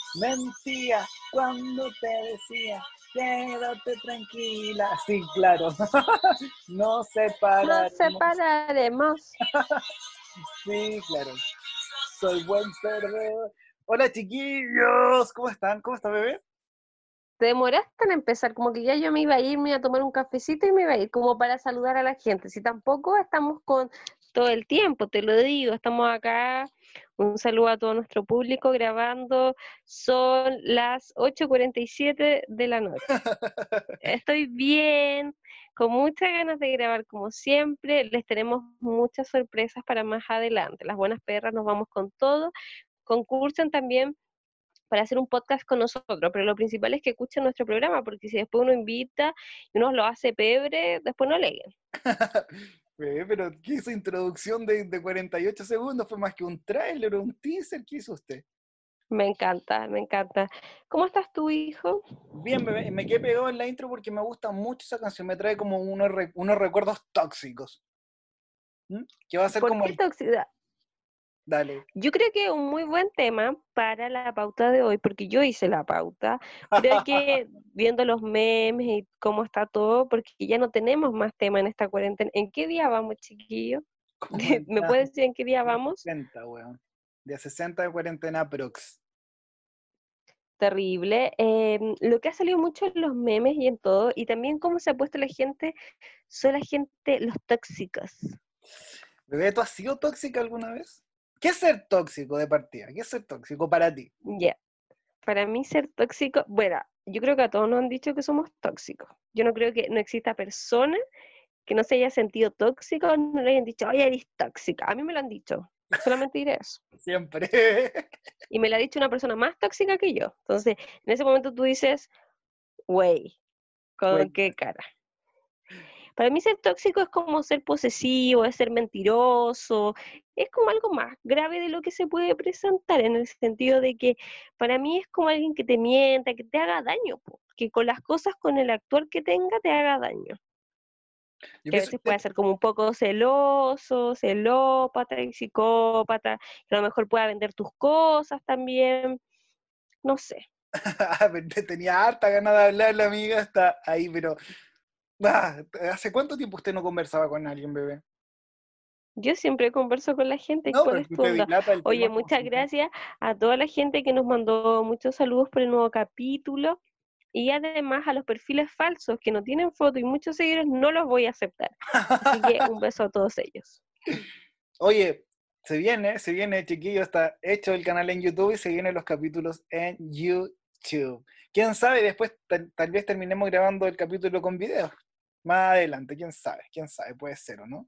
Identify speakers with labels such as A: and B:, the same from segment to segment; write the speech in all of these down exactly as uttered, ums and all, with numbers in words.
A: Mentía cuando te decía, quédate tranquila. Sí, claro. No
B: Nos
A: separaremos.
B: separaremos.
A: Sí, claro. Soy buen perdedor. Hola, chiquillos. ¿Cómo están? ¿Cómo está, bebé?
B: Te demoraste en empezar, como que ya yo me iba a ir, me iba a tomar un cafecito y me iba a ir, como para saludar a la gente. Si tampoco estamos con todo el tiempo, te lo digo, estamos acá. Un saludo a todo nuestro público grabando. Son las ocho cuarenta y siete de la noche. Estoy bien, con muchas ganas de grabar como siempre. Les tenemos muchas sorpresas para más adelante. Las buenas perras nos vamos con todo. Concursan también para hacer un podcast con nosotros, pero lo principal es que escuchen nuestro programa, porque si después uno invita y uno lo hace pebre, después no leen.
A: Bebé, pero ¿qué esa introducción de, de cuarenta y ocho segundos? ¿Fue más que un tráiler o un teaser? ¿Qué hizo usted?
B: Me encanta, me encanta. ¿Cómo estás tú, hijo?
A: Bien, bebé, y me quedé pegado en la intro porque me gusta mucho esa canción, me trae como unos, re- unos recuerdos tóxicos. ¿Mm? Que va a ser
B: ¿Por
A: como
B: qué
A: el...
B: toxicidad?
A: Dale.
B: Yo creo que es un muy buen tema para la pauta de hoy, porque yo hice la pauta. Creo que viendo los memes y cómo está todo, porque ya no tenemos más tema en esta cuarentena. ¿En qué día vamos, chiquillo?
A: Como en
B: ¿Me
A: la
B: puedes decir en qué día vamos?
A: sesenta, weón. De sesenta de cuarentena prox.
B: Terrible. Em, lo que ha salido mucho en los memes y en todo, y también cómo se ha puesto la gente, son la gente, los tóxicos.
A: Bebé, ¿tú has sido tóxica alguna vez? ¿Qué es ser tóxico de partida? ¿Qué es ser tóxico para ti?
B: Ya, para mí ser tóxico, bueno, yo creo que a todos nos han dicho que somos tóxicos. Yo no creo que no exista persona que no se haya sentido tóxico, no le hayan dicho, oye, eres tóxica. A mí me lo han dicho, solamente diré eso.
A: Siempre.
B: Y me lo ha dicho una persona más tóxica que yo. Entonces, en ese momento tú dices, wey,
A: Güey,
B: ¿con qué cara? Para mí ser tóxico es como ser posesivo, es ser mentiroso, es como algo más grave de lo que se puede presentar, en el sentido de que para mí es como alguien que te mienta, que te haga daño, po, que con las cosas, con el actuar que tenga, te haga daño.
A: yo
B: Que a
A: pienso
B: veces
A: que
B: puede ser como un poco celoso, celópata y psicópata, que a lo mejor pueda vender tus cosas también, no sé.
A: tenía harta ganas de hablar la amiga hasta ahí, pero ah, ¿hace cuánto tiempo usted no conversaba con alguien, bebé?
B: Yo siempre converso con la gente.
A: No,
B: ¿Cuál
A: pero
B: es tu
A: te
B: onda?
A: dilata el
B: Oye,
A: tema como
B: muchas
A: siempre.
B: gracias a toda la gente que nos mandó muchos saludos por el nuevo capítulo y además a los perfiles falsos que no tienen foto y muchos seguidores no los voy a aceptar. Así que un beso a todos ellos.
A: Oye, se viene, se viene, chiquillo, está hecho el canal en YouTube y se vienen los capítulos en YouTube. ¿Quién sabe? Después tal, tal vez terminemos grabando el capítulo con video. Más adelante, quién sabe, quién sabe, puede ser o no.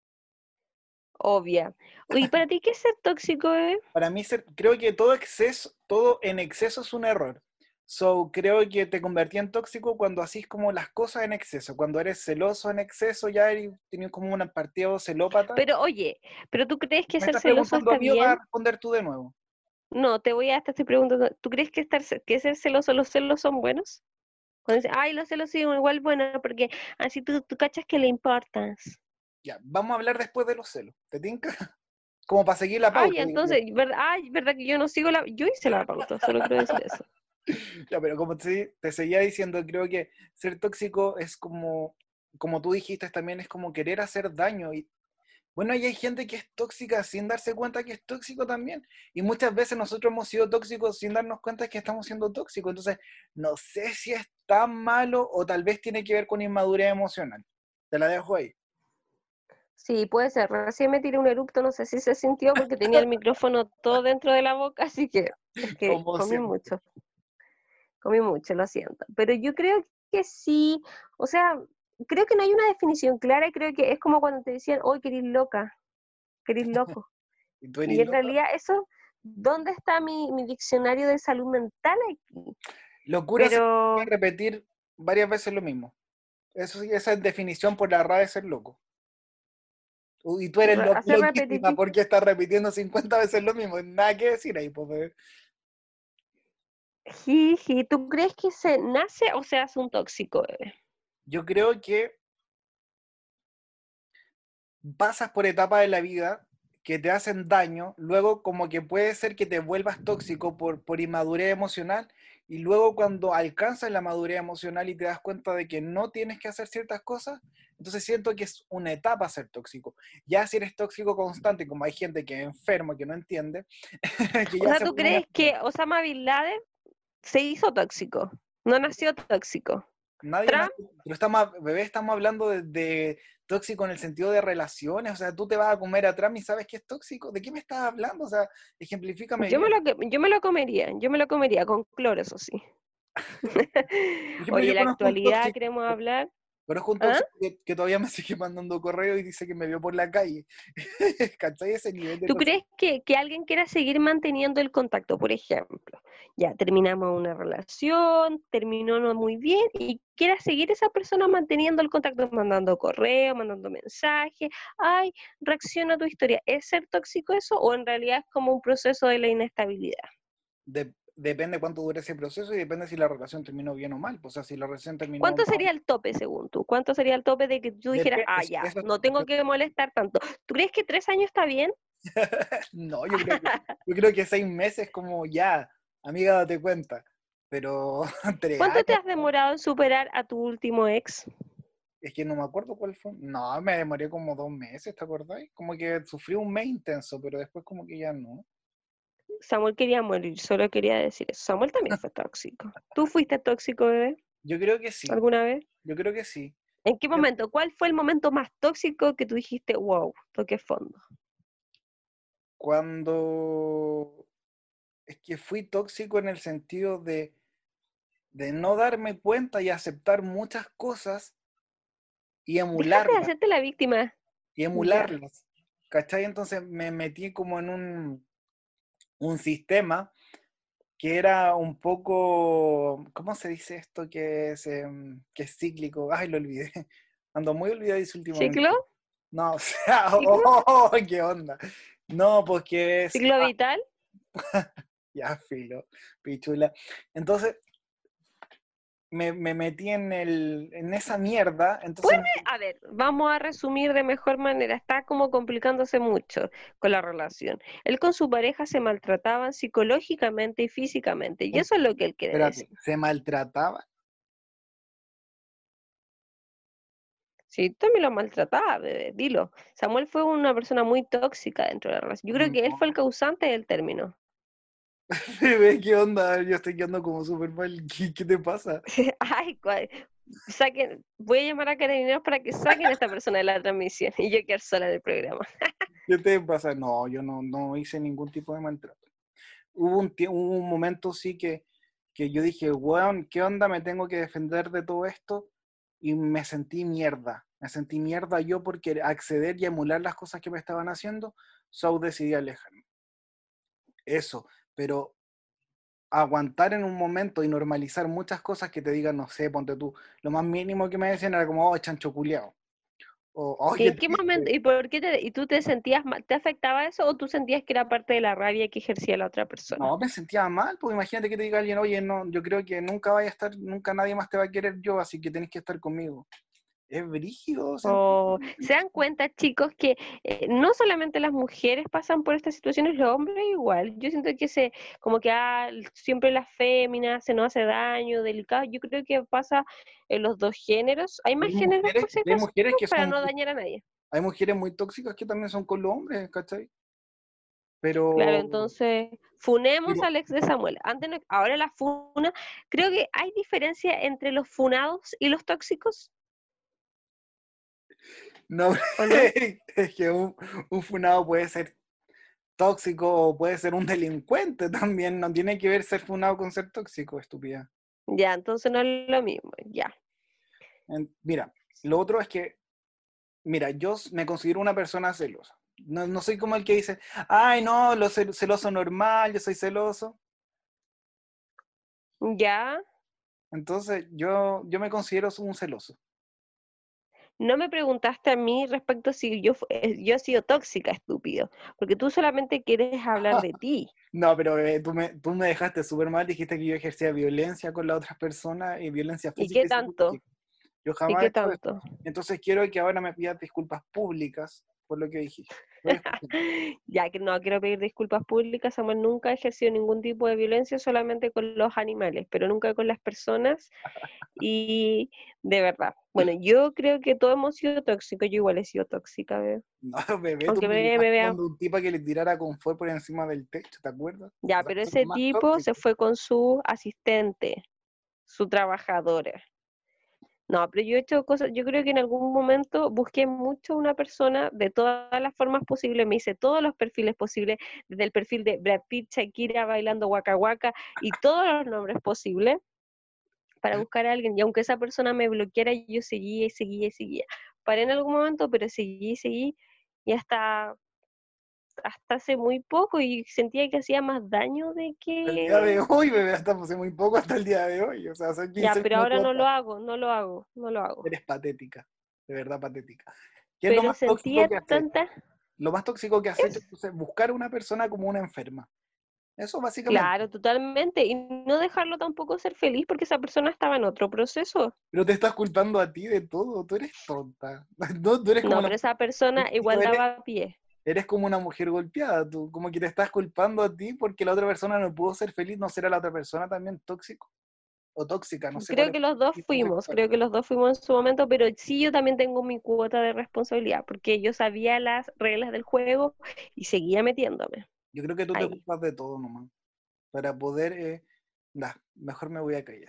B: Obvia. ¿Y para ti qué es ser tóxico, bebé?
A: Para mí ser- creo que todo exceso, todo en exceso es un error. So, creo que te convertí en tóxico cuando hacís como las cosas en exceso. Cuando eres celoso en exceso, ya eres, tienes como una partida celópata.
B: Pero oye, ¿pero tú crees que
A: Me
B: ser
A: estás
B: celoso
A: preguntando a
B: está
A: mí o vas a
B: bien?
A: responder tú de nuevo.
B: No, te voy a, te estoy preguntando, ¿tú crees que, estar, ce- que ser celoso, los celos son buenos? Cuando dicen, ay, los celos son igual buenos porque así tú, tú cachas que le importas.
A: Ya, vamos a hablar después de los celos. ¿Te tinca? Como para seguir la
B: Ay,
A: pauta, digo yo.
B: entonces, ¿verdad? Ay, ¿verdad que yo no sigo la... Yo hice la pauta, solo quiero decir eso.
A: Ya, pero como te, te seguía diciendo, creo que ser tóxico es como, como tú dijiste, también es como querer hacer daño. Y bueno, y hay gente que es tóxica sin darse cuenta que es tóxico también. Y muchas veces nosotros hemos sido tóxicos sin darnos cuenta que estamos siendo tóxicos. Entonces, no sé si es tan malo o tal vez tiene que ver con inmadurez emocional. Te la dejo ahí.
B: Sí, puede ser. Recién me tiré un eructo, no sé si se sintió porque tenía el micrófono todo dentro de la boca, así que es que
A: Como
B: comí
A: siempre.
B: mucho, comí mucho, lo siento. Pero yo creo que sí, o sea, creo que no hay una definición clara y creo que es como cuando te decían, hoy querís loca, querís loco.
A: ¿Y tú
B: Y
A: eres
B: en
A: loco?
B: realidad eso, ¿dónde está mi, mi diccionario de salud mental aquí?
A: Locura se puede
B: Pero
A: repetir varias veces lo mismo. Eso sí, esa es definición por la R A de ser loco. U- Y tú eres
B: re-
A: lo-
B: hacer
A: loquísima
B: repetitivo.
A: porque estás repitiendo cincuenta veces lo mismo. Nada que decir ahí, pues, bebé.
B: Jiji, ¿tú crees que se nace o se hace un tóxico, bebé?
A: Yo creo que pasas por etapas de la vida que te hacen daño, luego como que puede ser que te vuelvas tóxico por, por inmadurez emocional, y luego cuando alcanzas la madurez emocional y te das cuenta de que no tienes que hacer ciertas cosas, entonces siento que es una etapa ser tóxico. Ya si eres tóxico constante, como hay gente que es enfermo, que no entiende, que
B: O
A: ya
B: sea,
A: se
B: ¿tú
A: pone una
B: crees que
A: enfermedad.
B: Osama Bin Laden se hizo tóxico? No nació tóxico.
A: Nadie nace,
B: Trump,
A: pero estamos, bebé, estamos hablando de, de tóxico en el sentido de relaciones, o sea, tú te vas a comer a Trump y sabes que es tóxico, ¿de qué me estás hablando? O sea, ejemplifícame
B: yo me
A: bien.
B: lo, que- yo me lo comería, yo me lo comería con cloro, eso sí.
A: Por ejemplo,
B: Oye,
A: yo
B: la
A: conozco un
B: actualidad
A: tóxico,
B: queremos hablar.
A: conozco un
B: ¿Ah?
A: tóxico que, que todavía me sigue mandando correo y dice que me vio por la calle. ¿Cachai? Ese nivel de
B: ¿Tú
A: toxicidad.
B: crees que, que alguien quiera seguir manteniendo el contacto? Por ejemplo, ya terminamos una relación, terminó no muy bien y quiera seguir esa persona manteniendo el contacto, mandando correo, mandando mensajes, ay, reacciona a tu historia. ¿Es ser tóxico eso o en realidad es como un proceso de la inestabilidad?
A: De- depende cuánto dure ese proceso y depende si la relación terminó bien o mal. O sea, si la relación terminó
B: ¿Cuánto
A: mal,
B: sería el tope según tú? ¿Cuánto sería el tope de que tú dijeras,
A: depende,
B: ah,
A: eso,
B: ya,
A: eso-
B: no tengo que molestar tanto? ¿Tú crees que tres años está bien?
A: no, yo creo que, yo creo que seis meses como ya, amiga, date cuenta. Pero tres
B: ¿Cuánto te
A: años,
B: has demorado en superar a tu último ex?
A: es que no me acuerdo cuál fue. No, me demoré como dos meses, ¿te acordáis? Como que sufrí un mes intenso, pero después como que ya no.
B: Samuel quería morir, solo quería decir eso. Samuel también fue tóxico. ¿Tú fuiste tóxico, bebé,
A: Yo creo que sí,
B: alguna vez?
A: yo creo que sí.
B: ¿En qué momento? ¿Cuál fue el momento más tóxico que tú dijiste, wow, toqué fondo?
A: Cuando es que fui tóxico en el sentido de, de no darme cuenta y aceptar muchas cosas y
B: Dejaste de
A: emularlas,
B: hacerte la víctima.
A: y
B: Ya.
A: emularlas. ¿Cachai? Entonces me metí como en un, un sistema que era un poco, ¿cómo se dice esto? Que es, em, que es cíclico. Ay, lo olvidé. Ando muy olvidadizo
B: ¿Ciclo?
A: últimamente. No, o sea,
B: ¿Ciclo?
A: oh, qué onda. No, pues que es,
B: ¿Ciclo vital?
A: ya, filo, pichula. Entonces me, me metí en, el, en esa mierda, entonces,
B: A ver, vamos a resumir de mejor manera. Está como complicándose mucho con la relación. Él con su pareja se maltrataban psicológicamente y físicamente. Y eso es lo que él quiere decir.
A: espérate, se maltrataba.
B: Sí, tú también lo maltrataba, bebé, dilo. Samuel fue una persona muy tóxica dentro de la relación. Yo creo que él fue el
A: No,
B: causante del término.
A: bebé, ¿qué onda? Yo estoy quedando como súper mal. ¿Qué, qué te pasa?
B: Ay, cuál- saquen, voy a llamar a carabineros para que saquen a esta persona de la transmisión y yo quedar sola del programa.
A: ¿Qué te pasa? No, yo no, no hice ningún tipo de maltrato. Hubo un, tie- hubo un momento sí que, que yo dije, weón, ¿qué onda? Me tengo que defender de todo esto. Y me sentí mierda. Me sentí mierda yo porque acceder y emular las cosas que me estaban haciendo, so decidí alejarme. Eso, pero aguantar en un momento y normalizar muchas cosas que te digan, no sé, ponte tú, lo más mínimo que me decían era como, oh, chancho culiao. O, oh,
B: ¿Y
A: qué
B: en qué momento,
A: triste.
B: y por qué te, y tú te sentías mal, te afectaba eso o tú sentías que era parte de la rabia que ejercía la otra persona?
A: No, me sentía mal, pues imagínate que te diga alguien, oye, no, yo creo que nunca vaya a estar, nunca nadie más te va a querer yo, así que tenés que estar conmigo. Es brígido sentir.
B: O se dan cuenta, chicos, que eh, no solamente las mujeres pasan por estas situaciones, los hombres igual. Yo siento que se, como que ah, siempre las féminas se nos hace daño, delicado. Yo creo que pasa en los dos géneros. Hay más
A: Hay
B: géneros
A: mujeres,
B: por si
A: hay
B: acaso,
A: mujeres que
B: para
A: son,
B: no dañar a nadie.
A: hay mujeres muy tóxicas que también son con los hombres, ¿cachai?
B: Claro,
A: Pero,
B: entonces, funemos
A: pero
B: al ex de Samuel. Antes no- ahora la funa, creo que hay diferencia entre los funados y los tóxicos,
A: no,
B: ¿o no?
A: es que un, un funado puede ser tóxico o puede ser un delincuente también, no tiene que ver ser funado con ser tóxico, estúpida.
B: Ya, entonces no es lo mismo, ya.
A: En- Mira, lo otro es que, mira, yo s- me considero una persona celosa. No, no soy como el que dice, ay, no, lo cel- celoso normal, yo soy celoso.
B: Ya,
A: Entonces, yo, yo me considero un celoso.
B: no me preguntaste a mí respecto si yo, fu- eh, yo he sido tóxica, estúpido, porque tú solamente quieres hablar de ti.
A: No, pero bebé, tú me, tú me dejaste súper mal, dijiste que yo ejercía violencia con las otras personas y violencia
B: ¿Y qué
A: física y
B: tanto?
A: psicológica. Yo
B: ¿Y
A: jamás he
B: qué
A: hecho eso.
B: tanto?
A: Entonces quiero que ahora me pidas disculpas públicas por lo que dijiste. Estoy escuchando.
B: Ya que no quiero pedir disculpas públicas, Samuel nunca ha ejercido ningún tipo de violencia, solamente con los animales, pero nunca con las personas. Y de verdad, bueno, yo creo que todos hemos sido tóxicos, yo igual he sido tóxica, bebé.
A: No, bebé, tú
B: Aunque
A: me
B: me, me
A: llevaste
B: vea,
A: cuando un tipo que le tirara confort por encima del techo, ¿te acuerdas? O
B: ya,
A: sea,
B: pero
A: eso es lo
B: ese
A: más
B: tipo se
A: tóxico.
B: fue con su asistente, su trabajadora. No, pero yo he hecho cosas, yo creo que en algún momento busqué mucho una persona de todas las formas posibles, me hice todos los perfiles posibles, desde el perfil de Brad Pitt, Shakira bailando Waka Waka y todos los nombres posibles para buscar a alguien. Y aunque esa persona me bloqueara, yo seguía y seguía y seguía. Paré en algún momento, pero seguí y seguí y hasta, hasta hace muy poco y sentía que hacía más daño de
A: El día de
B: que...
A: hoy, bebé, hasta pasé muy poco hasta el día de hoy. O sea, son
B: Ya,
A: quince
B: pero ahora
A: minutos
B: no lo
A: atrás.
B: hago, no lo hago, no lo hago.
A: Eres patética, de verdad patética. ¿Qué es lo
B: Pero
A: más tóxico
B: sentía
A: que has hecho?
B: tanta...
A: Lo más tóxico que has hecho
B: Es
A: es buscar a una persona como una enferma. Eso básicamente.
B: claro, totalmente. Y no dejarlo tampoco ser feliz porque esa persona estaba en otro proceso.
A: Pero te estás culpando a ti de todo. Tú eres tonta. No, tú eres como
B: No,
A: la
B: pero esa persona igual
A: eres,
B: daba pie.
A: eres como una mujer golpeada. Tú como que te estás culpando a ti porque la otra persona no pudo ser feliz. ¿No será la otra persona también tóxico? O tóxica, no sé cuál
B: Creo
A: es
B: que los dos
A: el tipo
B: fuimos,
A: sexual.
B: creo que los dos fuimos en su momento, pero sí yo también tengo mi cuota de responsabilidad porque yo sabía las reglas del juego y seguía metiéndome
A: Yo creo que tú te
B: ahí.
A: culpas de todo nomás. Para poder... Eh, nah, mejor me voy a callar.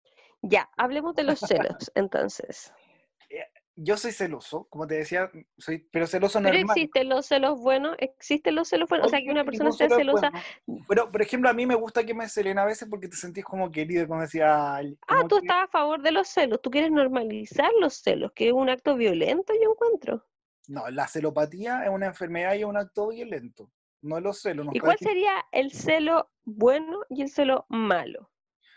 B: Ya, hablemos de los celos, entonces.
A: Eh, Yo soy celoso, como te decía, soy, pero celoso
B: Pero
A: normal.
B: existen los celos buenos, existen los celos buenos, o sea, que
A: Obvio
B: una
A: que
B: persona
A: ningún
B: sea
A: celo es
B: celosa.
A: bueno. Pero, por ejemplo, a mí me gusta que me celen a veces porque te sentís como querido, como decía, ay,
B: Ah,
A: como
B: tú
A: que...
B: estás a favor de los celos, tú quieres normalizar los celos, que es un acto violento, yo encuentro.
A: No, la celopatía es una enfermedad y es un acto violento. No los celos, no
B: ¿Y
A: está
B: cuál
A: aquí.
B: sería el celo bueno y el celo malo?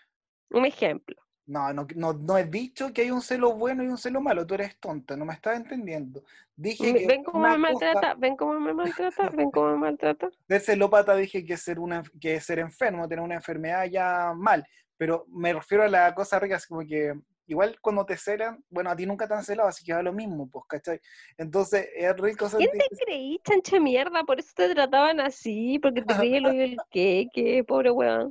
B: Un ejemplo.
A: No, no, no, no he dicho que hay un celo bueno y un celo malo. Tú eres tonta, no me estás entendiendo. Dije
B: Me-
A: que
B: ¿Ven cómo me
A: una cosa,
B: maltrata? ¿Ven cómo me maltrata? ¿Ven cómo me maltrata?
A: ser celópata dije que es ser, una, que es ser enfermo, tener una enfermedad ya mal. Pero me refiero a la cosa rica, así como que igual cuando te celan, bueno, a ti nunca te han celado, así que va lo mismo, pues, ¿cachai? Entonces es rico
B: ¿Quién
A: sentir...
B: te creí, chancha mierda? Por eso te trataban así, porque te creí el hoyo del queque, pobre weón.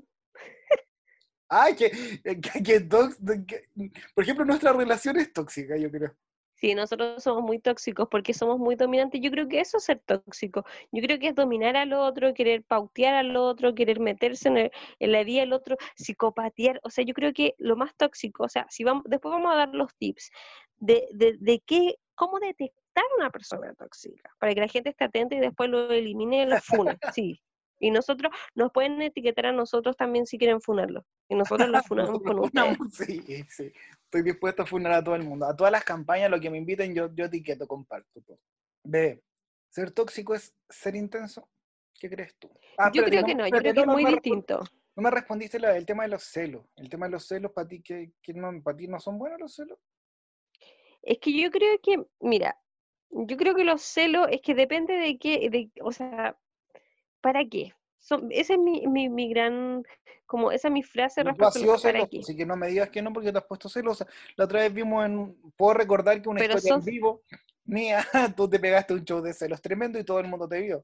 A: Ay, que, que, que tóx- que- por ejemplo, nuestra relación es tóxica, yo creo.
B: Sí, nosotros somos muy tóxicos porque somos muy dominantes. Yo creo que eso es ser tóxico. Yo creo que es dominar al otro, querer pautear al otro, querer meterse en, el- en la vida del otro, psicopatear. O sea, yo creo que lo más tóxico, o sea, si vamos, después vamos a dar los tips de, de, de qué, cómo detectar una persona tóxica, para que la gente esté atenta y después lo elimine y lo fune. Sí. Y nosotros, nos pueden etiquetar a nosotros también si quieren funarlo. Y nosotros lo funamos
A: Nosotros
B: con
A: funamos,
B: ustedes.
A: sí, sí. Estoy dispuesto a funar a todo el mundo. A todas las campañas, lo que me inviten, yo, yo etiqueto, comparto todo. Bebé, ¿ser tóxico es ser intenso? ¿Qué crees tú? Ah,
B: Yo
A: espérate,
B: creo
A: no,
B: que
A: me-
B: no, yo
A: espérate,
B: creo que
A: no,
B: es
A: no,
B: muy
A: me respon-
B: distinto.
A: no me respondiste la- el tema de los celos. El tema de los celos, ¿para ti, que, no, para ti no son buenos los celos?
B: Es que yo creo que, mira, yo creo que los celos es que depende de qué, de, o sea, ¿para qué? Son, esa es mi, mi, mi gran, como esa es mi frase
A: Tú has
B: respecto a los
A: sido
B: ¿para
A: celoso,
B: qué?
A: así que no me digas que no porque te has puesto celosa. La otra vez vimos en, puedo recordar que una
B: Pero
A: historia
B: son,
A: en vivo mía, tú te pegaste un show de celos tremendo y todo el mundo te vio.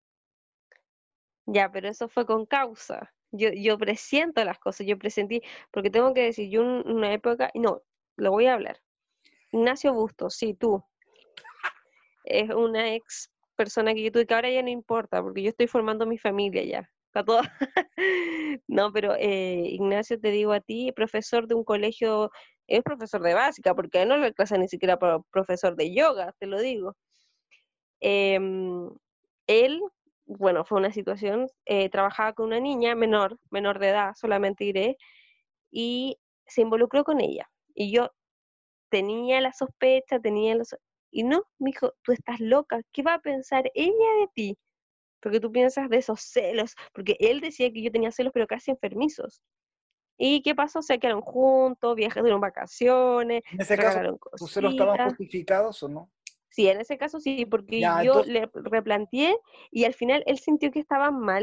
B: ya, pero eso fue con causa. Yo, yo presiento las cosas, yo presentí, porque tengo que decir, yo en una época, no, lo voy a hablar. Ignacio Bustos, sí, tú, es una ex persona que yo tuve, que ahora ya no importa, porque yo estoy formando mi familia ya. Está todo. No, pero eh, Ignacio, te digo a ti, profesor de un colegio, es profesor de básica, porque a él no le clase ni siquiera para profesor de yoga, te lo digo. Em, Él, bueno, fue una situación, eh, trabajaba con una niña menor, menor de edad, solamente diré, y se involucró con ella. Y yo tenía la sospecha, tenía los... Y no, me dijo, tú estás loca, ¿qué va a pensar ella de ti? Porque tú piensas de esos celos, porque él decía que yo tenía celos, pero casi enfermizos. ¿Y qué pasó? Se quedaron juntos, viajaron vacaciones,
A: En ese
B: se
A: caso,
B: regalaron
A: ¿tus celos estaban
B: cositas.
A: justificados o no?
B: Sí, en ese caso sí, porque
A: Ya,
B: yo
A: entonces,
B: le replanteé y al final él sintió que estaba mal,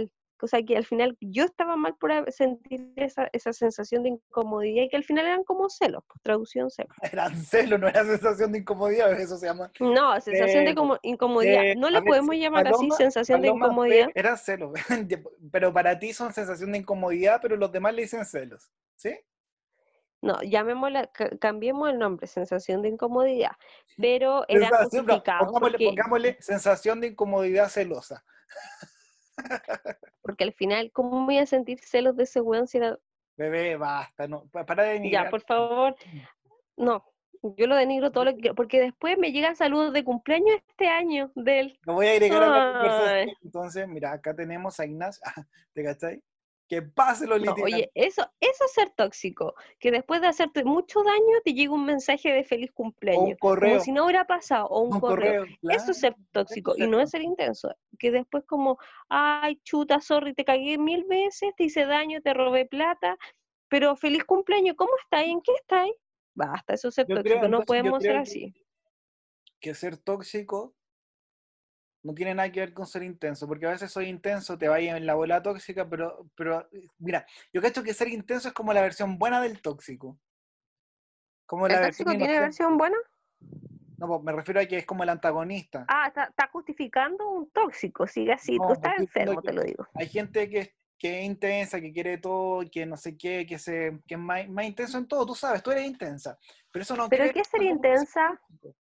B: o sea, que al final yo estaba mal por a- sentir esa, esa sensación de incomodidad y que al final eran como celos, pues, traducción celos.
A: Eran celos, no era sensación de incomodidad, eso se llama
B: No, sensación de
A: celos.
B: como incomodidad.
A: Eh,
B: ¿No
A: a
B: le
A: ver,
B: podemos
A: sí,
B: llamar así
A: Paloma,
B: sensación de
A: Paloma P
B: incomodidad?
A: era celos, pero para ti son sensación de incomodidad, pero los demás le dicen celos, ¿sí?
B: No, llamémosla, ca- cambiemos el nombre, sensación de incomodidad, pero era
A: Sensación, no,
B: justificado
A: pongámosle,
B: porque,
A: pongámosle sensación de incomodidad celosa.
B: porque al final, ¿cómo voy a sentir celos de ese weón si era,
A: Bebé, basta, no, pa- para de
B: ya,
A: denigrar.
B: por favor, no, yo lo denigro todo lo que quiero, porque después me llegan saludos de cumpleaños este año de él.
A: Lo voy a agregar a la
B: Ay,
A: conversación. Entonces, mira, acá tenemos a Ignacio. ¿Te cachai? Que pase lo
B: no,
A: literal.
B: oye, eso, eso es ser tóxico, que después de hacerte mucho daño te llega un mensaje de feliz
A: O un
B: cumpleaños, como
A: correo.
B: si no hubiera pasado, o un
A: Un
B: correo.
A: correo,
B: Eso
A: claro.
B: es ser
A: Eso
B: tóxico
A: es
B: y no es
A: cierto.
B: ser intenso. Que después como, ay, chuta, sorry, te cagué mil veces, te hice daño, te robé plata, pero feliz cumpleaños, ¿cómo estáis? ¿En qué estáis? Basta, eso es ser
A: Yo creo,
B: tóxico, no
A: entonces, yo
B: podemos ser
A: creo que,
B: así.
A: que ser tóxico no tiene nada que ver con ser intenso, porque a veces soy intenso, te vayas en la bola tóxica, pero, pero mira, yo cacho que ser intenso es como la versión buena del tóxico, como
B: ¿El
A: la versión
B: tóxico tiene
A: inocente.
B: versión buena?
A: No, pues, me refiero a que es como el antagonista.
B: Ah, está, está justificando un tóxico, sigue así, tú
A: No, te
B: estás
A: estoy diciendo
B: enfermo, te
A: que
B: lo digo.
A: hay gente que, es- que es intensa, que quiere todo, que no sé qué, que, se, que es más, más intenso en todo, tú sabes, tú eres intensa, pero eso no
B: Pero
A: quiere
B: ¿qué es ser
A: tampoco que seas
B: intensa?
A: tóxico,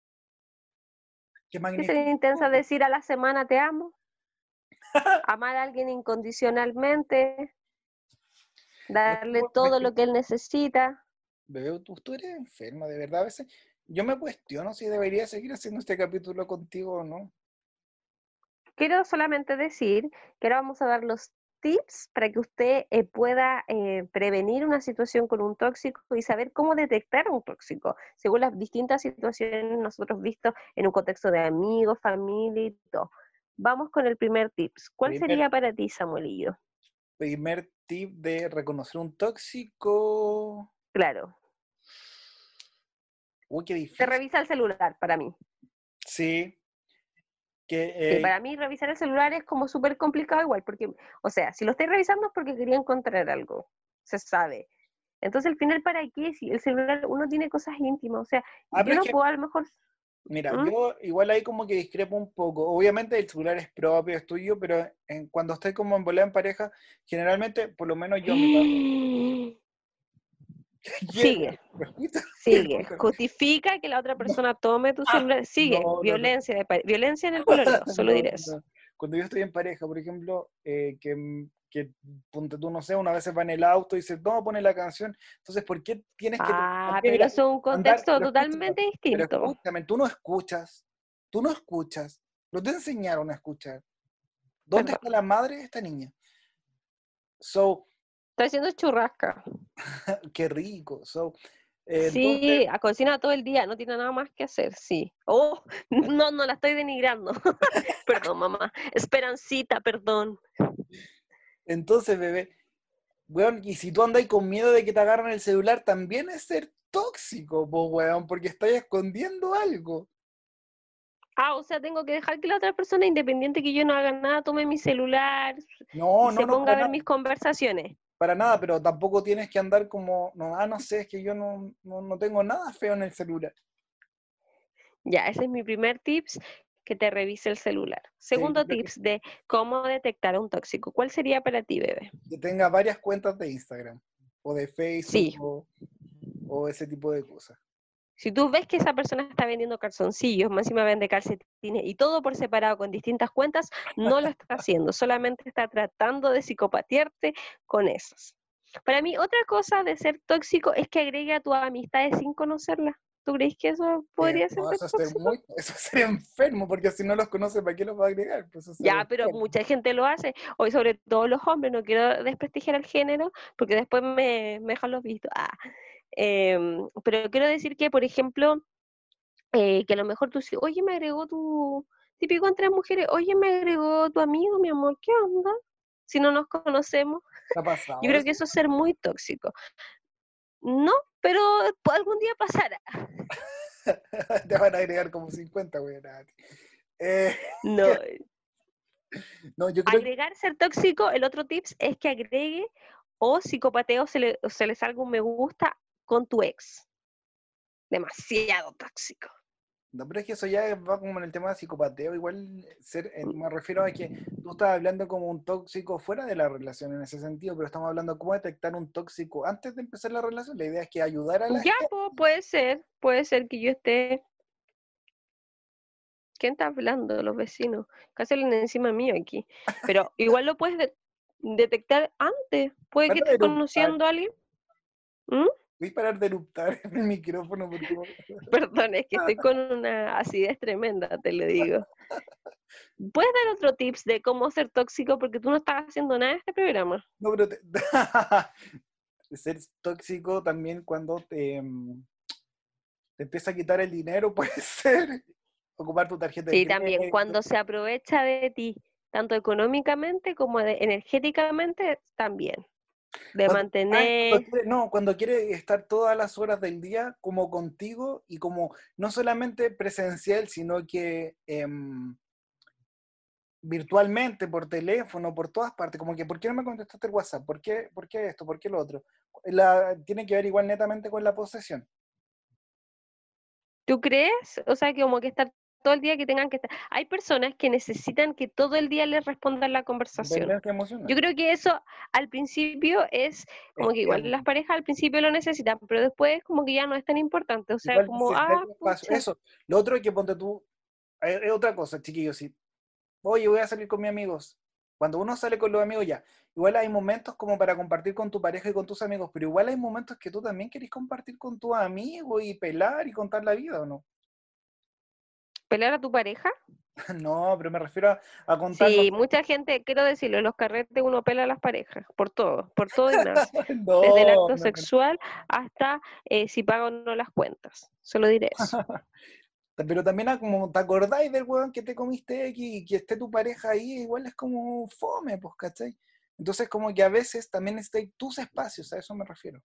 A: que
B: ¿Qué es ser
A: magnifiques
B: intensa?
A: todo.
B: Decir a la semana te amo, amar a alguien incondicionalmente,
A: Pero es que,
B: darle
A: bueno, es
B: todo
A: que,
B: lo que él necesita.
A: bebé, tú, tú eres enferma, de verdad, a veces yo me cuestiono si debería seguir haciendo este capítulo contigo o no.
B: Quiero solamente decir que ahora vamos a dar los tips para que usted eh, pueda eh, prevenir una situación con un tóxico y saber cómo detectar un tóxico, según las distintas situaciones nosotros vistos en un contexto de amigos, familia y todo. Vamos con el primer tips. ¿Cuál
A: Primer,
B: sería para ti, Samuelillo?
A: primer tip de reconocer un tóxico.
B: Claro,
A: Uy, qué
B: te
A: difícil.
B: revisa el celular para mí.
A: Sí, que
B: Sí,
A: eh,
B: para mí revisar el celular es como súper complicado igual, porque, o sea, si lo estoy revisando es porque quería encontrar algo, se sabe. Entonces, al final, ¿para qué? Si el celular uno tiene cosas íntimas, o sea,
A: ah,
B: yo
A: pero es
B: no
A: que
B: puedo a lo mejor...
A: mira,
B: ¿Mm?
A: yo igual ahí como que discrepo un poco. Obviamente el celular es propio, es tuyo, pero en, cuando estoy como en volada en pareja, generalmente, por lo menos yo me paso. ¿Qué?
B: Sigue,
A: ¿Me escuchas?
B: sigue. Justifica que la otra persona tome tu
A: Ah,
B: celular. Sigue.
A: no, no, no,
B: Violencia, de pa- violencia en el pololeo, solo
A: no,
B: diré eso.
A: no. Cuando yo estoy en pareja, por ejemplo, eh, que, mm, que ponte tú, no sé, una vez va en el auto y dice, no, pone la canción. Entonces, ¿por qué tienes que... ¿Por
B: Ah,
A: qué?
B: pero
A: Mira,
B: eso es un
A: andar,
B: contexto
A: pero escúchame,
B: totalmente
A: pero
B: distinto.
A: escúchame, tú no escuchas, tú no escuchas, no te enseñaron a escuchar. ¿Dónde
B: Perdón.
A: está la madre de esta niña? So,
B: Está haciendo churrasca.
A: qué rico. So, eh, entonces,
B: Sí, a cocina todo el día, no tiene nada más que hacer, sí. Oh, no, no la estoy denigrando. Perdón, mamá. Esperancita, perdón.
A: entonces, bebé, weón, y si tú andas con miedo de que te agarren el celular, también es ser tóxico, po, weón, porque estás escondiendo algo.
B: Ah, o sea, tengo que dejar que la otra persona, independiente que yo no haga nada, tome mi celular
A: No,
B: y
A: no,
B: se
A: no,
B: ponga
A: para
B: a ver
A: nada,
B: mis conversaciones.
A: para nada, pero tampoco tienes que andar como, no, ah, no sé, es que yo no, no, no tengo nada feo en el celular.
B: Ya, ese es mi primer tips, que te revise el celular.
A: Sí, yo
B: Segundo
A: creo que,
B: tips de cómo detectar a un tóxico. ¿Cuál sería para ti, bebé?
A: que tenga varias cuentas de Instagram, o de Facebook,
B: Sí,
A: o, o ese tipo de cosas.
B: si tú ves que esa persona está vendiendo calzoncillos, más encima vende calcetines y todo por separado con distintas cuentas, no lo está haciendo, solamente está tratando de psicopatearte con esas. Para mí, otra cosa de ser tóxico es que agregue a tus amistades sin conocerlas. ¿Tú crees que eso
A: Eh,
B: podría ser
A: no,
B: de
A: eso es ser
B: tóxico?
A: muy, eso es ser enfermo, porque si no los conoce, ¿para qué los va a agregar? Pues eso es ser
B: Ya, pero
A: enfermo.
B: mucha gente lo hace, hoy sobre todo los hombres, no quiero desprestigiar al género, porque después me, me dejan los vistos. Ah. Em, pero quiero decir que, por ejemplo, eh, que a lo mejor tú dices, oye, me agregó tu, típico entre mujeres, oye, me agregó tu amigo, mi amor, ¿qué onda? Si no nos conocemos,
A: ¿Te ha
B: yo
A: pasado
B: creo que
A: eso?
B: eso es ser muy tóxico. No, pero pues, algún día pasará.
A: Te van a agregar como cincuenta, güey. nada. Eh,
B: No,
A: No, yo creo que
B: Agregar ser tóxico, el otro tips es que agregue o psicopateo se le, o se le salga un me gusta con tu ex. Demasiado tóxico.
A: no, pero es que eso ya va como en el tema de psicopateo. Igual ser, eh, me refiero a que tú estás hablando como un tóxico fuera de la relación en ese sentido, pero estamos hablando de cómo detectar un tóxico antes de empezar la relación. La idea es que ayudar a la
B: Ya,
A: gente.
B: po, puede ser, puede ser que yo esté. ¿Quién está hablando? Los vecinos. Casi le encima mío aquí. Pero igual lo puedes de- detectar antes. Puede que
A: Para de
B: estés
A: eruptar.
B: conociendo a alguien. ¿Mm?
A: Voy a parar de eruptar en el micrófono porque
B: Perdón, es que estoy con una acidez tremenda, te lo digo. ¿Puedes dar otro tips de cómo ser tóxico? Porque tú no estás haciendo nada en este programa.
A: no, pero te- ser tóxico también cuando te, mm, te empieza a quitar el dinero, puede ser. Ocupar tu tarjeta de
B: Sí, también,
A: crédito.
B: cuando se aprovecha de ti, tanto económicamente como de- energéticamente, también. De
A: Cuando, ay, cuando
B: mantener.
A: quiere, no, cuando quiere estar todas las horas del día como contigo y como no solamente presencial, sino que em, virtualmente, por teléfono, por todas partes, como que, ¿por qué no me contestaste el WhatsApp? ¿Por qué, por qué esto? ¿Por qué lo otro? La, tiene que ver igual netamente con la posesión.
B: ¿Tú crees? O sea, que como que estar todo el día que tengan que estar. Hay personas que necesitan que todo el día les respondan la conversación.
A: Dependencia
B: Yo
A: emocional.
B: creo que eso al principio es como
A: Es
B: que igual las
A: tierno.
B: parejas al principio lo necesitan, pero después como que ya no es tan importante. O sea,
A: Igual
B: como,
A: se da
B: ah,
A: el espacio.
B: pucha,
A: Eso. Lo otro es que ponte tú, es es otra cosa, chiquillos, sí. Oye, voy a salir con mis amigos. Cuando uno sale con los amigos ya, igual hay momentos como para compartir con tu pareja y con tus amigos, pero igual hay momentos que tú también querés compartir con tus amigos y pelar y contar la vida, ¿o no?
B: ¿pelear a tu pareja?
A: No, pero me refiero a, a contar, no
B: Sí,
A: sé.
B: mucha gente, quiero decirlo, en los carretes uno pela a las parejas, por todo, por todo y más. Desde el
A: No,
B: acto
A: no, no.
B: sexual hasta eh, si pago o no las cuentas. Solo diré eso.
A: Pero también a como te acordáis del weón que te comiste X y que esté tu pareja ahí, igual es como fome, pues, ¿cachai? Entonces como que a veces también necesitáis tus espacios, a eso me refiero.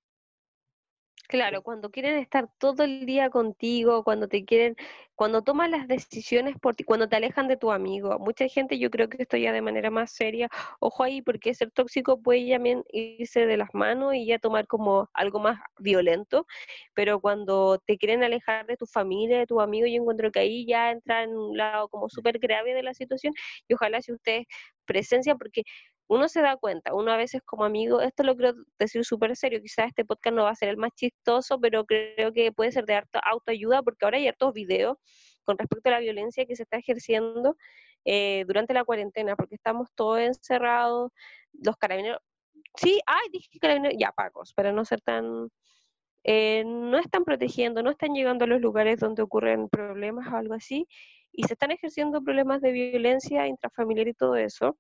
B: Claro, cuando quieren estar todo el día contigo, cuando te quieren, cuando toman las decisiones por ti, cuando te alejan de tu amigo. Mucha gente, yo creo que esto ya de manera más seria, ojo ahí, porque ser tóxico puede también irse de las manos y ya tomar como algo más violento, pero cuando te quieren alejar de tu familia, de tu amigo, yo encuentro que ahí ya entra en un lado como súper grave de la situación y ojalá si ustedes presencian, porque uno se da cuenta, uno a veces como amigo, esto lo quiero decir súper serio, quizás este podcast no va a ser el más chistoso, pero creo que puede ser de harta autoayuda, porque ahora hay hartos videos con respecto a la violencia que se está ejerciendo eh, durante la cuarentena, porque estamos todos encerrados, los carabineros, sí, ay, dije carabineros, ya pacos, para no ser tan, eh, no están protegiendo, no están llegando a los lugares donde ocurren problemas o algo así, y se están ejerciendo problemas de violencia intrafamiliar y todo eso.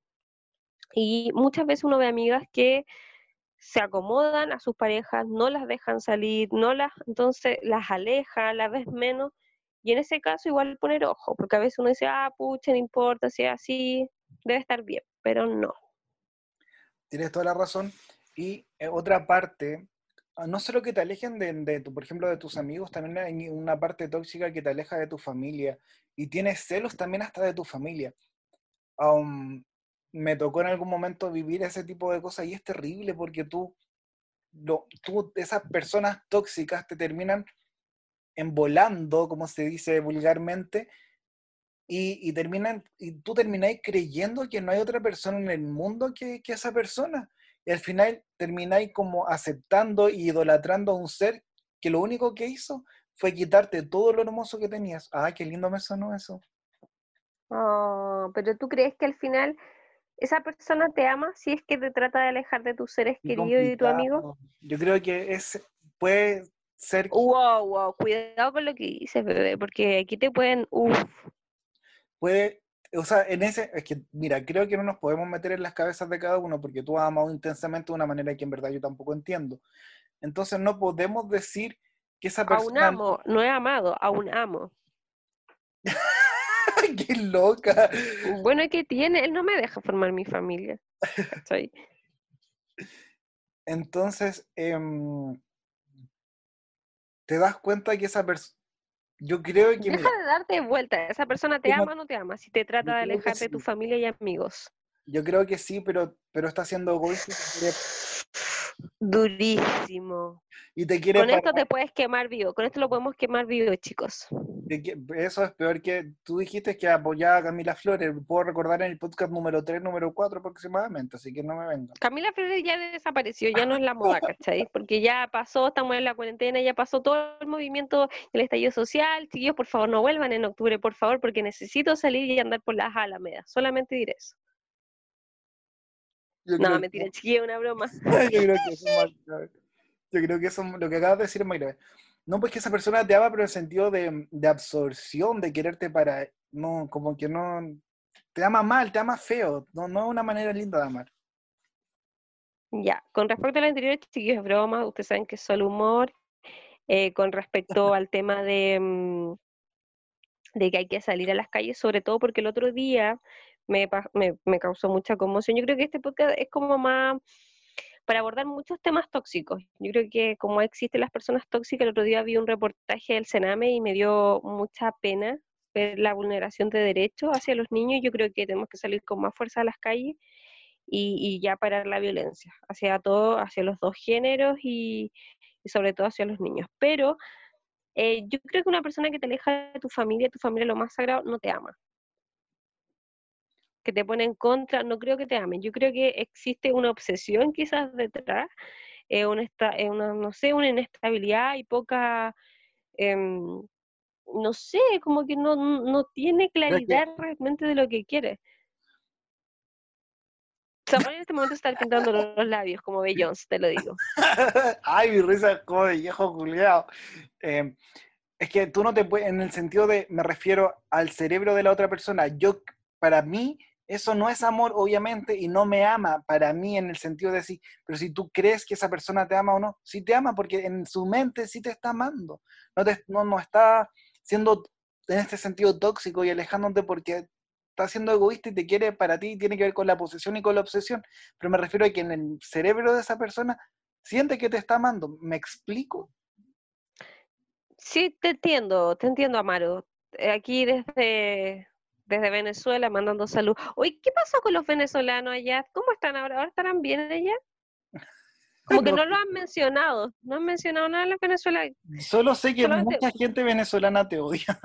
B: Y muchas veces uno ve amigas que se acomodan a sus parejas, no las dejan salir, no las, entonces las aleja, las ves menos. Y en ese caso igual poner ojo, porque a veces uno dice, ah, pucha, no importa, si es así, debe estar bien, pero no.
A: Tienes toda la razón. Y eh, otra parte, ah, no solo que te alejen de, de tu, por ejemplo, de tus amigos, también hay una parte tóxica que te aleja de tu familia. Y tienes celos también hasta de tu familia. Um, Me tocó en algún momento vivir ese tipo de cosas y es terrible porque tú, lo, tú esas personas tóxicas te terminan embolando, como se dice vulgarmente, y, y terminan, y tú termináis creyendo que no hay otra persona en el mundo que, que esa persona. Y al final termináis como aceptando y idolatrando a un ser que lo único que hizo fue quitarte todo lo hermoso que tenías. Ay, qué lindo me sonó eso.
B: Oh, pero tú crees que al final esa persona te ama si es que te trata de alejar de tus seres
A: Qué
B: queridos y de tu amigo.
A: complicado. Yo creo que es, puede ser que
B: Wow, wow, cuidado con lo que dices, bebé, porque aquí te pueden, uff,
A: puede, o sea, en ese, es que, mira, creo que no nos podemos meter en las cabezas de cada uno porque tú has amado intensamente de una manera que en verdad yo tampoco entiendo. Entonces no podemos decir que esa
B: aún
A: persona,
B: amo, no he amado, aún amo.
A: qué loca.
B: Bueno, ¿y qué tiene? Él no me deja formar mi familia, ¿cachai?
A: Entonces, em, te das cuenta que esa persona, Yo creo que,
B: Deja
A: mira,
B: de darte vuelta. ¿Esa persona te
A: yo,
B: ama
A: no-
B: o no te ama? Si te trata
A: yo
B: de
A: creo que
B: alejar de tu
A: sí.
B: familia y amigos.
A: Yo creo que sí, pero, pero está siendo egoísta y te quiere,
B: Durísimo.
A: y te quiere
B: Con
A: para,
B: esto te puedes quemar vivo. Con esto lo podemos quemar vivo, chicos.
A: te qui- eso es peor que tú dijiste que apoyaba a Camila Flores. Puedo recordar en el podcast número tres, número cuatro aproximadamente, así que no me vengan.
B: Camila Flores ya desapareció, ya no es la moda, ¿cachai? Porque ya pasó, estamos en la cuarentena, ya pasó todo el movimiento, el estallido social. Chiquillos, por favor, no vuelvan en octubre, por favor, porque necesito salir y andar por las alamedas. Solamente diré eso.
A: Yo
B: No,
A: creo que,
B: mentira, chiquillo, una broma.
A: yo creo que eso es más grave. Yo creo que eso, lo que acabas de decir es muy grave. No, pues que esa persona te ama, pero en el sentido de, de absorción, de quererte para, no, como que no, te ama mal, te ama feo, no, no es una manera linda de amar.
B: Ya, con respecto a lo anterior, chiquillos, es broma, ustedes saben que es solo humor. Eh, con respecto al tema de, mm, de que hay que salir a las calles, sobre todo porque el otro día me, pa- me, me causó mucha conmoción. Yo creo que este podcast es como más para abordar muchos temas tóxicos. Yo creo que como existen las personas tóxicas, el otro día vi un reportaje del Sename y me dio mucha pena ver la vulneración de derechos hacia los niños. Yo creo que tenemos que salir con más fuerza a las calles y, y ya parar la violencia hacia todo, hacia los dos géneros y, y sobre todo hacia los niños. Pero eh, yo creo que una persona que te aleja de tu familia, tu familia lo más sagrado, no te ama, que te pone en contra, no creo que te amen. Yo creo que existe una obsesión quizás detrás, eh, una, esta- eh, una, no sé, una inestabilidad y poca, em, no sé, como que no, no tiene
A: Pero es que,
B: claridad realmente de lo que quiere. Samuel en este momento está pintando los labios, como Beyoncé, te lo digo.
A: ay, mi risa es como de viejo culiao. Eh, es que tú no te puedes, en el sentido de, me refiero al cerebro de la otra persona. Yo, para mí, eso no es amor, obviamente, y no me ama, para mí, en el sentido de decir, pero si tú crees que esa persona te ama o no, sí te ama, porque en su mente sí te está amando. No, te, no, no está siendo, en este sentido, tóxico y alejándote porque está siendo egoísta y te quiere para ti, tiene que ver con la posesión y con la obsesión. Pero me refiero a que en el cerebro de esa persona siente que te está amando. ¿Me explico?
B: Sí, te entiendo, te entiendo, Amaro. Eh, Aquí desde, desde Venezuela mandando salud. Oye, ¿qué pasó con los venezolanos allá? ¿Cómo están ahora? ¿Ahora estarán bien allá? Como que
A: No,
B: no lo han mencionado, no han mencionado nada en la Venezuela,
A: solo sé que
B: solamente,
A: mucha gente venezolana te odia.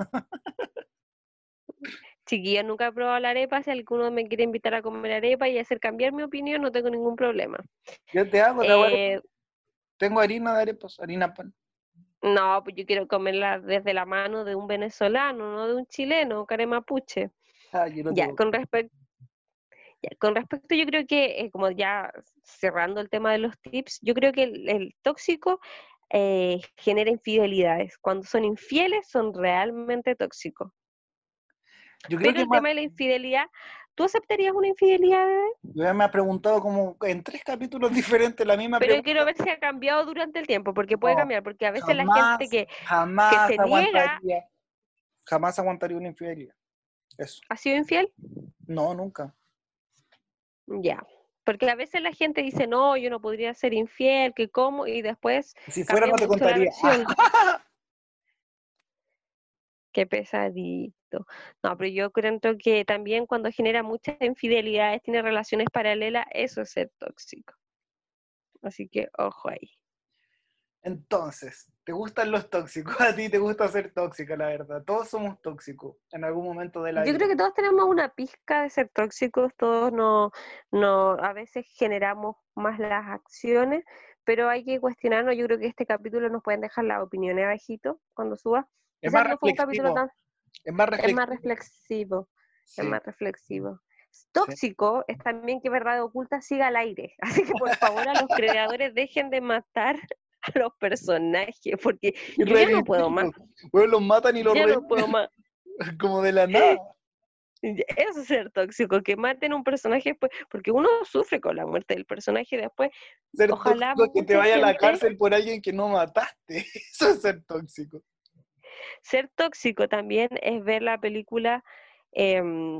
B: chiquillos, nunca he probado la arepa, si alguno me quiere invitar a comer arepa y hacer cambiar mi opinión, no tengo ningún problema.
A: Yo te hago, te hago arepa.
B: Eh,
A: Tengo harina de arepas, harina pan.
B: no, pues yo quiero comerla desde la mano de un venezolano, no de un chileno, care mapuche.
A: Ah, yo no te
B: Ya,
A: voy.
B: con respecto Ya, con respecto, yo creo que, eh, como ya cerrando el tema de los tips, yo creo que el, el tóxico eh, genera infidelidades. Cuando son infieles, son realmente tóxicos.
A: Yo creo
B: Pero
A: que
B: el
A: más,
B: tema de la infidelidad, ¿tú aceptarías una infidelidad, bebé?
A: ya me ha preguntado como en tres capítulos diferentes la misma
B: Pero quiero
A: pregunta.
B: ver si ha cambiado durante el tiempo, porque puede
A: No,
B: cambiar, porque a veces la gente
A: jamás,
B: que, que
A: jamás
B: se niega
A: aguantaría, jamás aguantaría una infidelidad. Eso.
B: ha sido infiel,
A: No, nunca.
B: ya. Porque a veces la gente dice, no, yo no podría ser infiel, que cómo, y después
A: Si fuera
B: cambia
A: no te
B: mucho la
A: contaría.
B: versión. Qué pesadito. No, pero yo creo que también cuando genera muchas infidelidades, tiene relaciones paralelas, eso es ser tóxico. Así que ojo ahí.
A: Entonces, ¿te gustan los tóxicos? A ti te gusta ser tóxica, la verdad. Todos somos tóxicos en algún momento de la
B: Yo
A: vida.
B: creo que todos tenemos una pizca de ser tóxicos, todos no, no, a veces generamos más las acciones, pero hay que cuestionarnos. Yo creo que este capítulo nos pueden dejar las opiniones abajito cuando suba.
A: Es
B: Quizás
A: más
B: no fue un capítulo
A: reflexivo.
B: tan,
A: Es más
B: es más
A: reflexivo.
B: reflexivo, es
A: Sí,
B: más reflexivo.
A: sí.
B: Tóxico es también que verdad oculta siga al aire. Así que por favor a los creadores dejen de matar a los personajes, porque
A: Y
B: yo ya no puedo más,
A: revivirlos. Bueno, los matan y los
B: ya no
A: reviven
B: puedo más.
A: como de la nada.
B: Eso es ser tóxico, que maten a un personaje después, porque uno sufre con la muerte del personaje después.
A: Ser
B: Ojalá
A: tóxico es que te
B: mucha
A: vaya a la
B: gente,
A: cárcel por alguien que no mataste. Eso es ser tóxico.
B: ser tóxico también es ver la película, eh,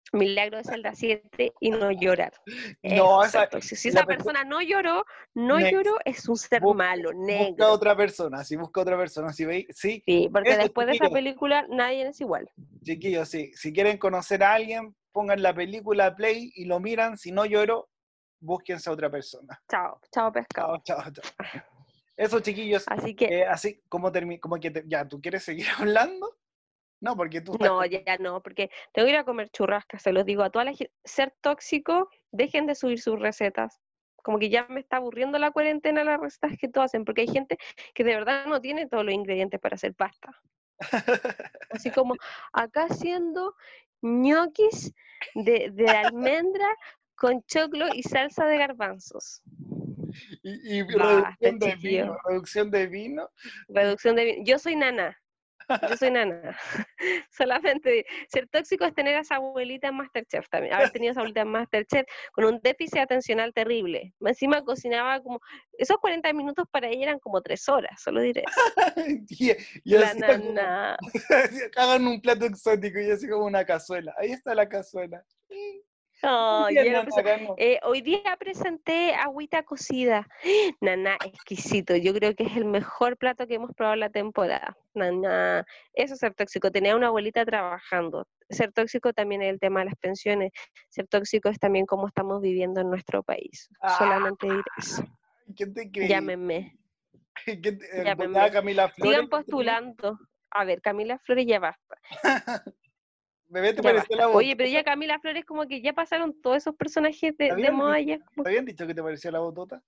B: Milagro de Celda siete y no llorar. Eso
A: No,
B: es ser
A: esa,
B: tóxico. Si
A: la
B: esa
A: persona,
B: persona no lloró, no
A: next,
B: lloró, es un ser
A: busca,
B: malo,
A: busca
B: negro.
A: otra persona, si busca otra persona, si veis, sí,
B: Sí, porque
A: eso,
B: después de esa
A: chiquillos,
B: película nadie es igual.
A: chiquillos, sí, si quieren conocer a alguien, pongan la película Play y lo miran, si no lloró, búsquense a otra persona.
B: Chao, chao pescado.
A: Chao, chao, chao. Eso, chiquillos,
B: Así que,
A: eh, así como, termi como que, te ya, ¿tú quieres seguir hablando? No, porque tú estás
B: no,
A: con...
B: ya no, porque tengo que ir a comer churrascas, se los digo a toda la gente. Ser tóxico, dejen de subir sus recetas. Como que ya me está aburriendo la cuarentena las recetas que todos hacen, porque hay gente que de verdad no tiene todos los ingredientes para hacer pasta. Así como acá haciendo ñoquis de, de almendra con choclo y salsa de garbanzos.
A: y, y
B: Basta,
A: reducción de vino,
B: chiquillo.
A: reducción de vino.
B: Reducción de vino. Yo soy nana. Yo soy nana. Solamente ser tóxico es tener a esa abuelita en Masterchef también. Haber tenido a esa abuelita en Masterchef con un déficit atencional terrible. Encima cocinaba como. Esos cuarenta minutos para ella eran como tres horas, solo diré eso.
A: y, y
B: La
A: así como,
B: nana.
A: hagan un plato exótico y así como una cazuela. Ahí está la cazuela. Muy
B: Oh,
A: bien,
B: ya lo
A: Nana,
B: empezó.
A: ganó.
B: Eh, hoy día presenté agüita cocida. Nana, exquisito. Yo creo que es el mejor plato que hemos probado en la temporada. Nana, eso es ser tóxico. Tenía una abuelita trabajando. Ser tóxico también es el tema de las pensiones. Ser tóxico es también cómo estamos viviendo en nuestro país.
A: Ah,
B: Solamente diré eso.
A: ¿quién te creí?
B: Llámenme,
A: ¿Quién te- eh, doña
B: llámenme.
A: Camila Flores?
B: Sigan postulando. A ver, Camila Flores ya basta.
A: ¿Bebé te
B: Ya
A: pareció
B: basta.
A: la
B: Oye, pero ya
A: botota?
B: Camila Flores como que ya pasaron todos esos personajes
A: ¿Te
B: de, de
A: habían,
B: moda
A: di-
B: ya.
A: te habían dicho que te pareció la botota?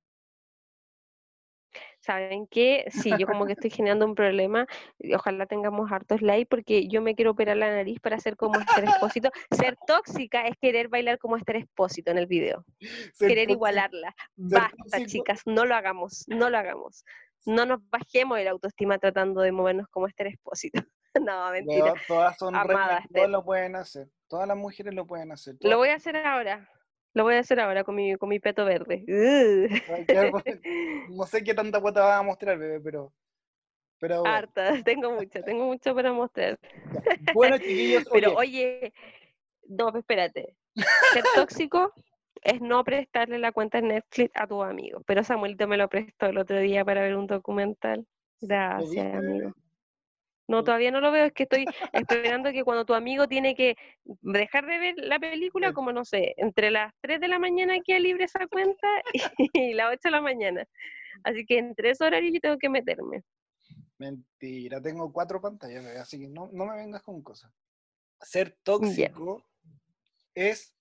B: ¿Saben qué? Sí, yo como que estoy generando un problema. Y ojalá tengamos hartos likes porque yo me quiero operar la nariz para ser como Esther Expósito. Ser tóxica es querer bailar como Esther Expósito en el video.
A: Ser
B: Querer
A: tóxico,
B: igualarla.
A: ser
B: Basta,
A: tóxico.
B: chicas, no lo hagamos, no lo hagamos. No nos bajemos el autoestima tratando de movernos como Esther Expósito. No, mentira.
A: Veo, todas son
B: Amada
A: reinas, todas
B: Esther.
A: lo pueden hacer. Todas las mujeres lo pueden hacer.
B: Lo
A: Todas
B: voy a hacer ahora. Lo voy a hacer ahora con mi, con mi peto verde. Uh.
A: cualquier- no sé qué tanta cuota vas a mostrar, bebé, pero, pero bueno.
B: Harta, tengo mucho, tengo mucho para mostrar.
A: Ya. Bueno, chiquillos,
B: Pero
A: oye,
B: oye, no, espérate. Ser tóxico es no prestarle la cuenta de Netflix a tu amigo. Pero Samuelito me lo prestó el otro día para ver un documental.
A: ¿lo
B: Gracias,
A: viste, bebé?
B: amigo. No,
A: ¿Lo
B: todavía no lo veo, es que estoy esperando que cuando tu amigo tiene que dejar de ver la película,
A: viste?
B: como no sé, entre las tres de la mañana queda libre esa cuenta y las ocho de la mañana. Así que en tres horarios yo tengo que meterme.
A: Mentira, tengo cuatro pantallas, bebé, así que no, no me vengas con cosas. Ser
B: Ya.
A: tóxico es...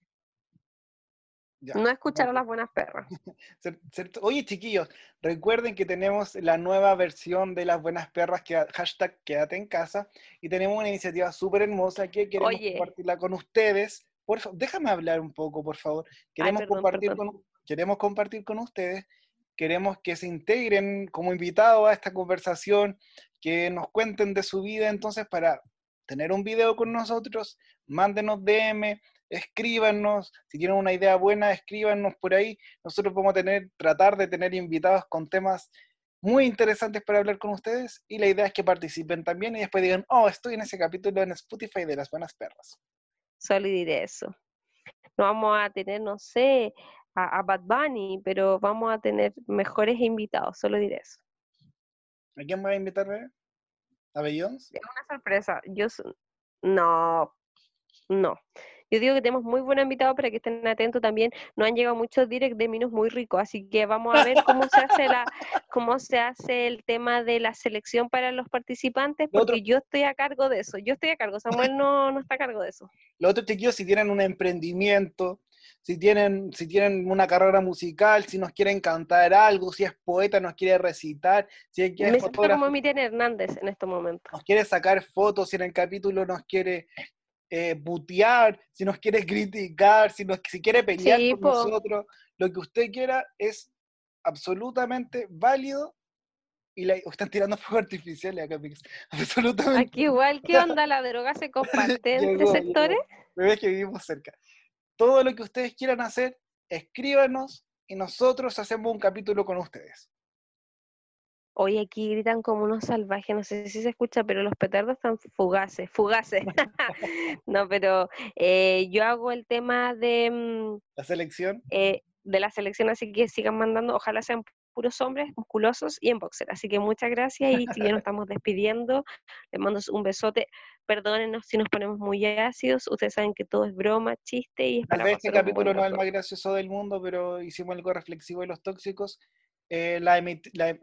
A: Ya.
B: No escuchar a las buenas perras.
A: Ser- ser- Oye, chiquillos, recuerden que tenemos la nueva versión de Las Buenas Perras, que, hashtag Quédate en casa, y tenemos una iniciativa súper hermosa que queremos
B: Oye,
A: compartirla con ustedes. Por favor, déjame hablar un poco, por favor.
B: ay,
A: Queremos
B: perdón,
A: compartir
B: perdón.
A: con, queremos compartir con ustedes, queremos que se integren como invitados a esta conversación, que nos cuenten de su vida, entonces para tener un video con nosotros, mándenos D M, escríbanos, si tienen una idea buena, escríbanos por ahí. Nosotros vamos a tener, tratar de tener invitados con temas muy interesantes para hablar con ustedes y la idea es que participen también y después digan, oh, estoy en ese capítulo en Spotify de Las Buenas Perras.
B: Solo diré eso. No vamos a tener, no sé, a, a Bad Bunny, pero vamos a tener mejores invitados, solo diré eso.
A: ¿A quién me va a invitar, bebé? ¿A Beyoncé?
B: Es una sorpresa. Yo so- no, no. Yo digo que tenemos muy buenos invitados para que estén atentos también. Nos han llegado muchos directs de Minos muy ricos, así que vamos a ver cómo se hace la, cómo se hace el tema de la selección para los participantes,
A: Lo otro,
B: porque yo estoy a cargo de eso. Yo estoy a cargo, Samuel no, no está a cargo de eso.
A: los otros chiquillos, si tienen un emprendimiento, si tienen, si tienen una carrera musical, si nos quieren cantar algo, si es poeta, nos quiere recitar, si es, es
B: Me siento como
A: fotógrafo,
B: Miriam Hernández en estos momentos.
A: nos quiere sacar fotos, si en el capítulo nos quiere eh, butear, si nos quiere criticar, si, nos, si quiere pelear
B: Sí,
A: con
B: po.
A: nosotros, lo que usted quiera es absolutamente válido y la, están tirando fuegos artificiales acá, Pix. Absolutamente.
B: Aquí igual, ¿qué onda? ¿La droga se comparte entre
A: Llegó,
B: sectores?
A: llegó. Me ves que vivimos cerca. Todo lo que ustedes quieran hacer, escríbanos y nosotros hacemos un capítulo con ustedes.
B: Hoy aquí gritan como unos salvajes, no sé si se escucha, pero los petardos están fugaces, fugaces. No, pero eh, yo hago el tema de, mm,
A: La selección.
B: eh, de la selección, así que sigan mandando, ojalá sean puros hombres, musculosos y en boxer. Así que muchas gracias y ya nos estamos despidiendo. Les mando un besote. Perdónenos si nos ponemos muy ácidos. Ustedes saben que todo es broma, chiste y es
A: Tal
B: para
A: vez este
B: pasar un buen
A: capítulo no es el
B: rato.
A: más gracioso del mundo, pero hicimos algo reflexivo de los tóxicos. Eh, la emit- la-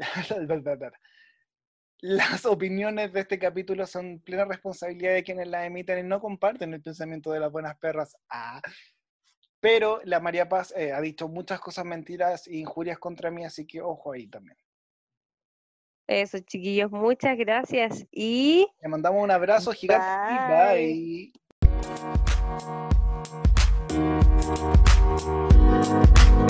A: las opiniones de este capítulo son plena responsabilidad de quienes las emiten y no comparten el pensamiento de las buenas perras. Ah. Pero la María Paz eh, ha dicho muchas cosas mentiras e injurias contra mí, así que ojo ahí también.
B: Eso, chiquillos, muchas gracias y
A: Le mandamos un abrazo gigante y
B: bye.
A: bye.